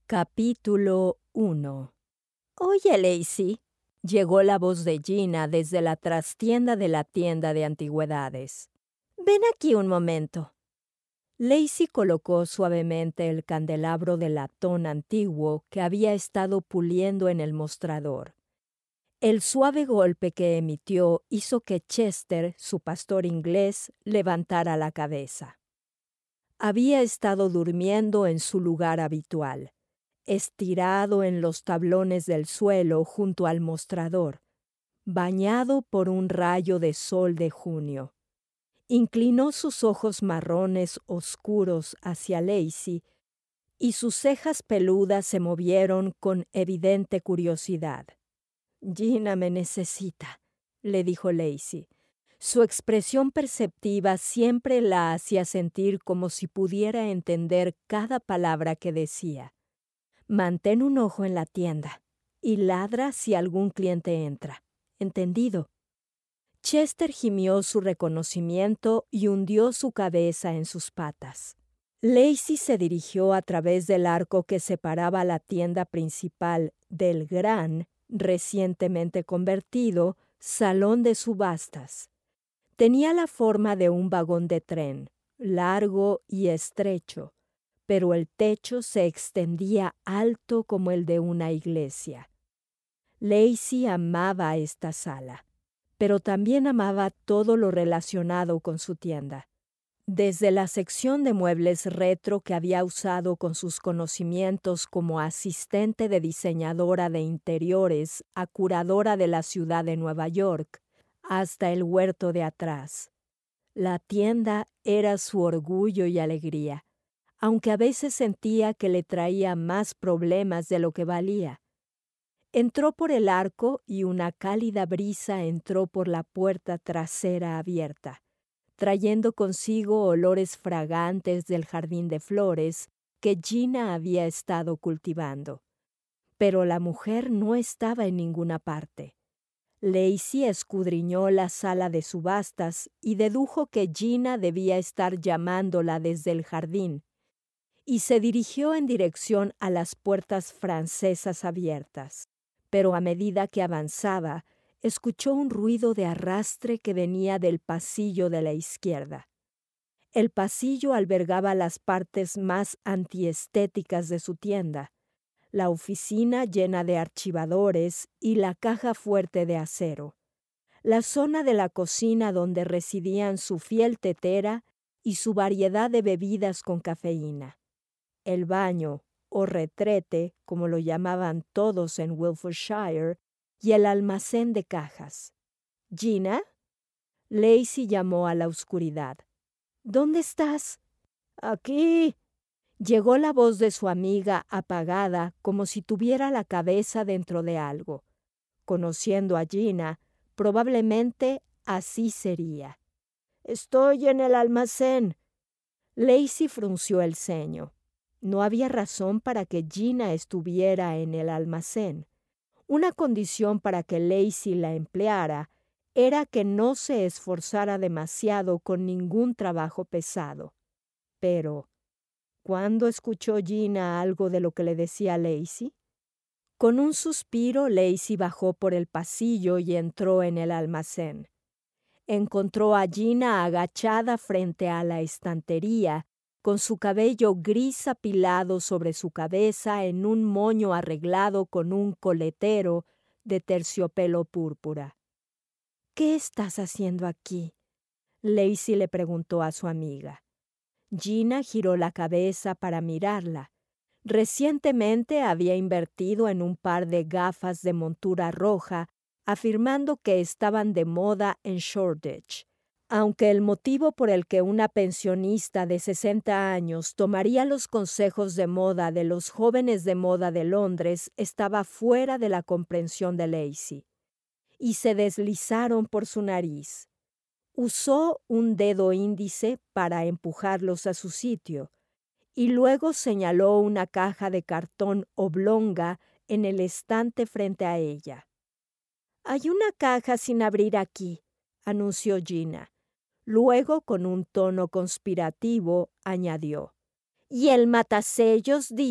Capítulo 1. Oye, Lacey, llegó la voz de Gina desde la trastienda de la tienda de antigüedades. Ven aquí un momento. Lacey colocó suavemente el candelabro de latón antiguo que había estado puliendo en el mostrador. El suave golpe que emitió hizo que Chester, su pastor inglés, levantara la cabeza. Había estado durmiendo en su lugar habitual, estirado en los tablones del suelo junto al mostrador, bañado por un rayo de sol de junio. Inclinó sus ojos marrones oscuros hacia Lacey y sus cejas peludas se movieron con evidente curiosidad. «Gina me necesita», le dijo Lacey. Su expresión perceptiva siempre la hacía sentir como si pudiera entender cada palabra que decía. «Mantén un ojo en la tienda y ladra si algún cliente entra. ¿Entendido?» Chester gimió su reconocimiento y hundió su cabeza en sus patas. Lacey se dirigió a través del arco que separaba la tienda principal del gran, recientemente convertido, salón de subastas. Tenía la forma de un vagón de tren, largo y estrecho, pero el techo se extendía alto como el de una iglesia. Lacey amaba esta sala, pero también amaba todo lo relacionado con su tienda. Desde la sección de muebles retro que había usado con sus conocimientos como asistente de diseñadora de interiores a curadora de la ciudad de Nueva York, hasta el huerto de atrás. La tienda era su orgullo y alegría, aunque a veces sentía que le traía más problemas de lo que valía. Entró por el arco y una cálida brisa entró por la puerta trasera abierta, trayendo consigo olores fragantes del jardín de flores que Gina había estado cultivando. Pero la mujer no estaba en ninguna parte. Lacey escudriñó la sala de subastas y dedujo que Gina debía estar llamándola desde el jardín, y se dirigió en dirección a las puertas francesas abiertas. Pero a medida que avanzaba, escuchó un ruido de arrastre que venía del pasillo de la izquierda. El pasillo albergaba las partes más antiestéticas de su tienda, la oficina llena de archivadores y la caja fuerte de acero, la zona de la cocina donde residían su fiel tetera y su variedad de bebidas con cafeína, el baño, o retrete, como lo llamaban todos en Wiltshire, y el almacén de cajas. «¿Gina?» Lacey llamó a la oscuridad. «¿Dónde estás?» «Aquí». Llegó la voz de su amiga apagada, como si tuviera la cabeza dentro de algo. Conociendo a Gina, probablemente así sería. «Estoy en el almacén». Lacey frunció el ceño. No había razón para que Gina estuviera en el almacén. Una condición para que Lacey la empleara era que no se esforzara demasiado con ningún trabajo pesado. Pero, ¿cuándo escuchó Gina algo de lo que le decía Lacey? Con un suspiro, Lacey bajó por el pasillo y entró en el almacén. Encontró a Gina agachada frente a la estantería, con su cabello gris apilado sobre su cabeza en un moño arreglado con un coletero de terciopelo púrpura. «¿Qué estás haciendo aquí?», Lacey le preguntó a su amiga. Gina giró la cabeza para mirarla. Recientemente había invertido en un par de gafas de montura roja, afirmando que estaban de moda en Shoreditch. Aunque el motivo por el que una pensionista de 60 años tomaría los consejos de moda de los jóvenes de moda de Londres estaba fuera de la comprensión de Lacey, y se deslizaron por su nariz. Usó un dedo índice para empujarlos a su sitio, y luego señaló una caja de cartón oblonga en el estante frente a ella. «Hay una caja sin abrir aquí», anunció Gina. Luego, con un tono conspirativo, añadió: «Y el matasellos dice